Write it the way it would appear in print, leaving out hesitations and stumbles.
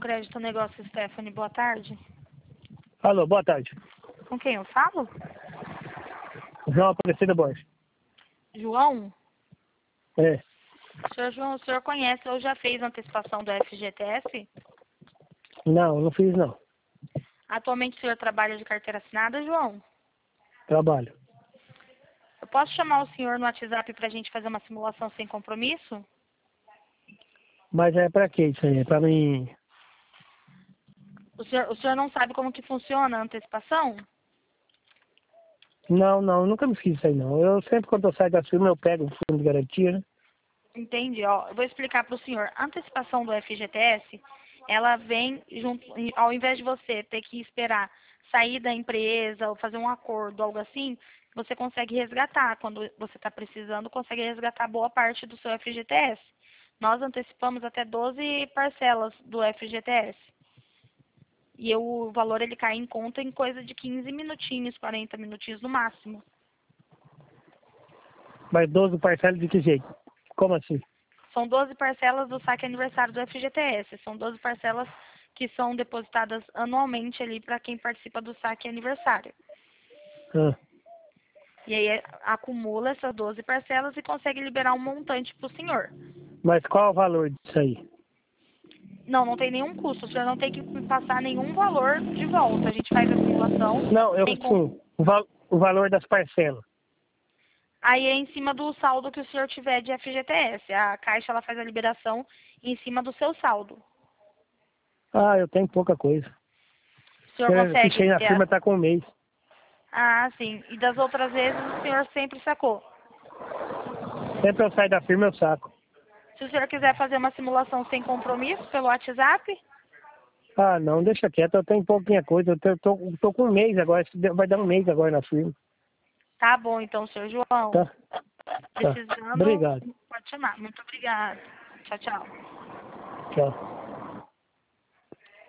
Crédito Negócio Stephanie, boa tarde. Alô, boa tarde. Com quem eu falo? João Aparecido Borges. João? É. Senhor João, o senhor conhece ou já fez antecipação do FGTS? Não fiz não. Atualmente o senhor trabalha de carteira assinada, João? Trabalho. Eu posso chamar o senhor no WhatsApp para a gente fazer uma simulação sem compromisso? Mas é pra quê isso aí? É pra mim... O senhor não sabe como que funciona a antecipação? Não, nunca me fiz isso aí não. Eu sempre quando eu saio da firma eu pego o fundo de garantia, né? Entendi, ó. Eu vou explicar para o senhor. A antecipação do FGTS, ela vem junto, ao invés de você ter que esperar sair da empresa ou fazer um acordo, algo assim, você consegue resgatar. Quando você está precisando, consegue resgatar boa parte do seu FGTS. Nós antecipamos até 12 parcelas do FGTS. E o valor ele cai em conta em coisa de 15 minutinhos, 40 minutinhos no máximo. Mas 12 parcelas de que jeito? Como assim? São 12 parcelas do saque aniversário do FGTS. São 12 parcelas que são depositadas anualmente ali para quem participa do saque aniversário. Ah. E aí acumula essas 12 parcelas e consegue liberar um montante para o senhor. Mas qual é o valor disso aí? Não tem nenhum custo. O senhor não tem que passar nenhum valor de volta. A gente faz a simulação. Não, sim, o valor das parcelas. Aí é em cima do saldo que o senhor tiver de FGTS. A Caixa ela faz a liberação em cima do seu saldo. Ah, eu tenho pouca coisa. O senhor Eu consegue fichei na ter firma tá com um mês. Ah, sim. E das outras vezes o senhor sempre sacou. Sempre eu saio da firma eu saco. Se o senhor quiser fazer uma simulação sem compromisso pelo WhatsApp, Ah, não, deixa quieto, eu tenho pouquinha coisa. Tô com um mês agora, vai dar um mês agora na firma. tá bom então, senhor João. Tá? Tá. Precisando, Obrigado. pode chamar. Muito obrigada. Tchau, tchau. Tchau.